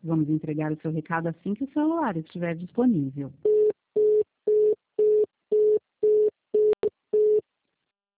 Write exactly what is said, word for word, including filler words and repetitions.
Vamos entregar o seu recado assim que o celular estiver disponível.